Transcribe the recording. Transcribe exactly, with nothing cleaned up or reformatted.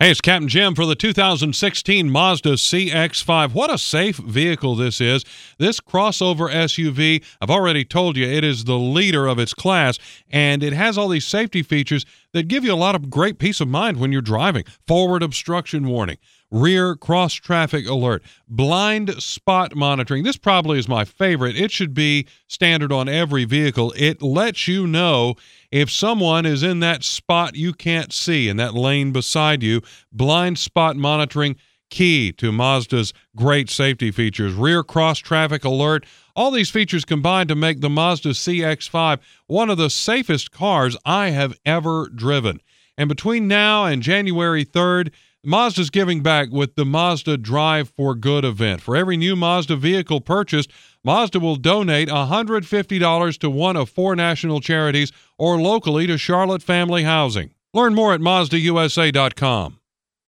Hey, it's Captain Jim for the two thousand sixteen Mazda C X five. What a safe vehicle this is. This crossover S U V, I've already told you, it is the leader of its class, and it has all these safety features that give you a lot of great peace of mind when you're driving. Forward obstruction warning, rear cross-traffic alert, blind spot monitoring. This probably is my favorite. It should be standard on every vehicle. It lets you know if someone is in that spot you can't see, in that lane beside you. Blind spot monitoring, key to Mazda's great safety features. Rear cross-traffic alert. All these features combine to make the Mazda C X five one of the safest cars I have ever driven. And between now and January third, Mazda's giving back with the Mazda Drive for Good event. For every new Mazda vehicle purchased, Mazda will donate one hundred fifty dollars to one of four national charities or locally to Charlotte Family Housing. Learn more at Mazda U S A dot com.